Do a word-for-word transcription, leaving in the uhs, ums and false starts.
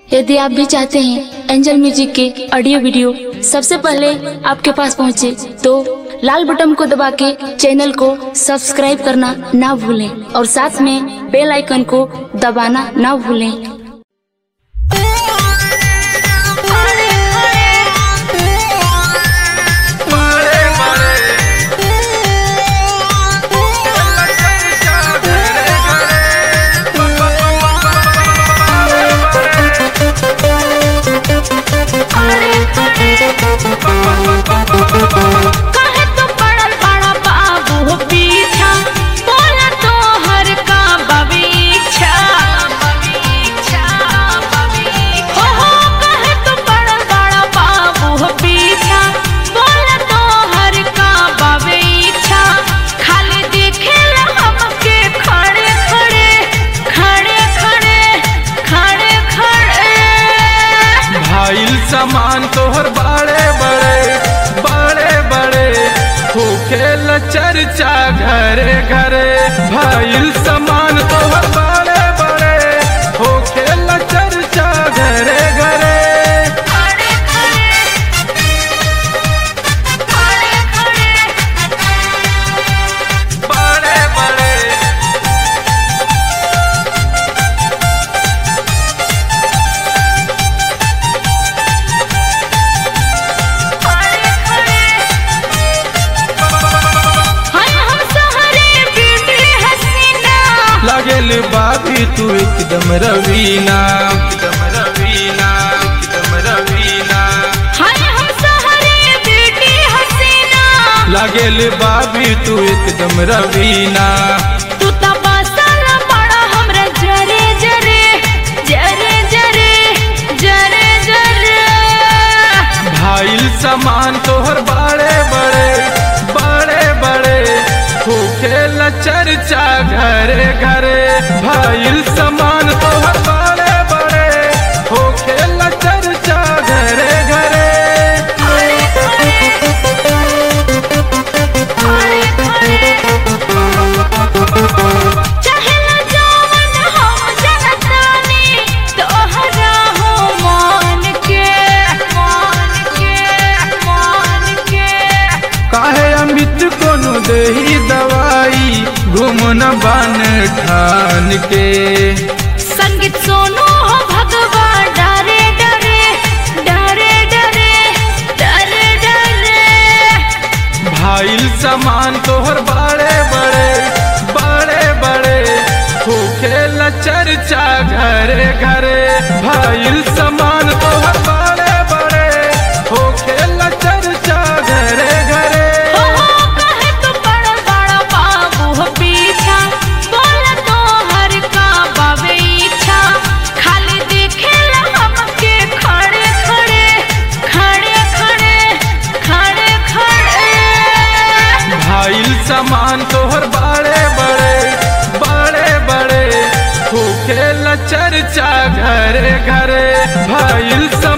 यदि आप भी चाहते हैं एंजल म्यूजिक के ऑडियो वीडियो सबसे पहले आपके पास पहुंचे, तो लाल बटन को दबा के चैनल को सब्सक्राइब करना ना भूलें और साथ में बेल आइकन को दबाना ना भूलें। काहे तो पड़ल बड़ा बाबू पीछा, बोला तो हर का बबीछा बबीछा बबीछा। हो हो काहे तो पड़ल बड़ा बाबू पीछा, बोला तो हर का बबीछा। खाली देखेला हमके खड़े खड़े खड़े खड़े खड़े खड़े। भाईल सामान तोहर बड़े बड़े बड़े बड़े होखेला चर्चा घरे घरे। भाईल सामान तोहर बड़े बड़े होखेला चर्चा घरे घरे। खड़े खड़े खड़े खड़े बड़े बड़े खड़े खड़े। हाय हम सहरे ब्यूटी हसीना, लागेल बाबी तू एकदम रवीना एकदम रवीना एकदम रवीना। हाय हम सहरे ब्यूटी हसीना। लागेल बाबी तू एकदम रवीना। तू तो बसला बड़ा हमरा जरे जरे जरे जरे जरे जरे। भाईल सामान तोहर बड़े बड़े बड़े बड़े होखेला चर्चा घरे घरे। भाईल सामान तोहर बड़े बड़े होखेला चर्चा घरे घरे। खड़े खड़े खड़े खड़े। चाहेला जवन हम जनतानी, तोहरा हो मान के मान के मान के। काहे अमित कोनो देही दवाई घुमन बन ठान के। संगीत सोनू हो भगवान डरे डरे डरे डरे डरे डरे। भाईल सामान तोहर बड़े बड़े बड़े बड़े होखेला चर्चा घरे घरे। भाईल सामान तोहर बड़े बड़े होखेला चर्चा घरे घरे। हो हो काहे तो बड़ा बड़ा बाबू पीछा, बोला तो हर का बबीछा। खाली देखेला हमके खड़े खड़े खड़े खड़े खड़े खड़े। भाईल सामान तोहर बड़े बड़े बड़े बड़े होखेला चर्चा घरे घरे। भाईल सामान